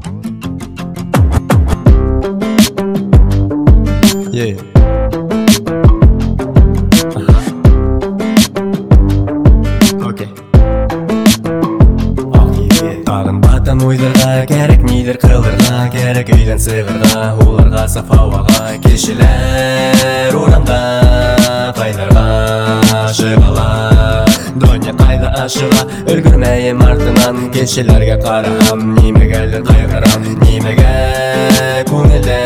Yeah. Okay. Tağın batan uydарға керек нидер қылырға, керек үйден сығырға, оларға саф ауаға, кешілер урамда қайдарға шығалар. Дөнья қайда ашыға, үлгірмейім артынан, кешелерге қарағам, немегелер қайғырам, немеге көңілде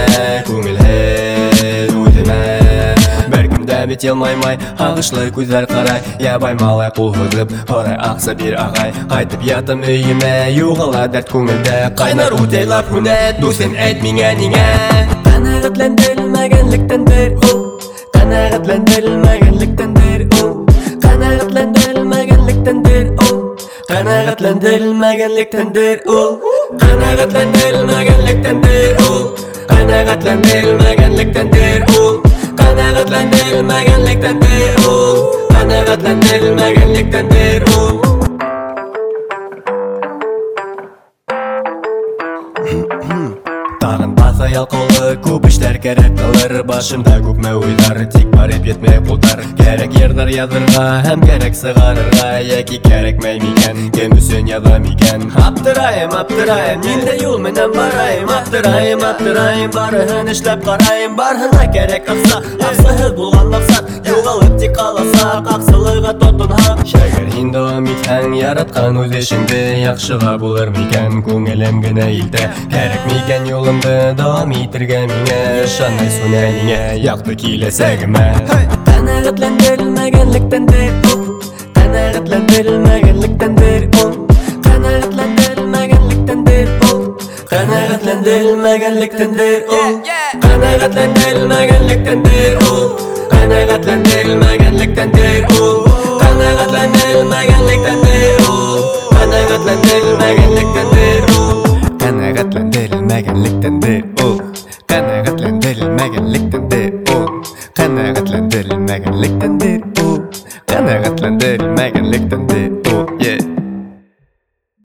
бет елмаймай, ағышлы көздер қарай, ябай малай қолғызып, орай ақса бір ағай. Қайтып ятым үйіме, юғала дәрт көңілді, қайнар ұтайлап хүне, досен әйт меңе неге. Қанағатландырылмәгенліктендір ол, қанағатландырылмәгенліктендір ол, қанағатландырылмәгенліктендір ол, қанағатландырылмәгенліктендір ол, қанағатландырылмәгенліктендір ол, қанағатландырылмәгенліктендір ол, қанағатландырылмәгенліктендір ол, қанағатландырылмәгенліктендір ол. Тағын баса ялқылы, көп іштер керек қылыр, башымда көкме ойлар, тек бар етпетме қолдар. Керек ердар ядырға, әм керек сығарырға, яки керек мәймеген, кем үсен ядам екен. Аптырайым, нелде юл менен барайым, аптырайым, барығын ішлеп қарайым, барғына керек ақса, ақсығыз болған мақсат, юғалып тек қаласақ, ақсылыға тотынхақ. Шәгір хиндоам итәң, яратқан өз ешіңді, яқшыға болыр мекен, көңілім гіне илді, керек мекен yolumda davam etirge mine, şanay sunayine, yaktı kilesegime. Qanağatlandirilmaganlikdandir o, qanağatlandirilmaganlikdandir o, qanağatlandirilmaganlikdandir o, qanağatlandirilmaganlikdandir o, qanağatlandirilmaganlikdandir o, qanağatlandirilmaganlikdandir o, qanağatlandirilmaganlikdandir o, qanağatlandirilmaganlikdandir o. Qanağatlandirilmaganlikdandir o, qanağatlandirilmaganlikdandir o, qanağatlandirilmaganlikdandir o, qanağatlandirilmaganlikdandir o, yeah.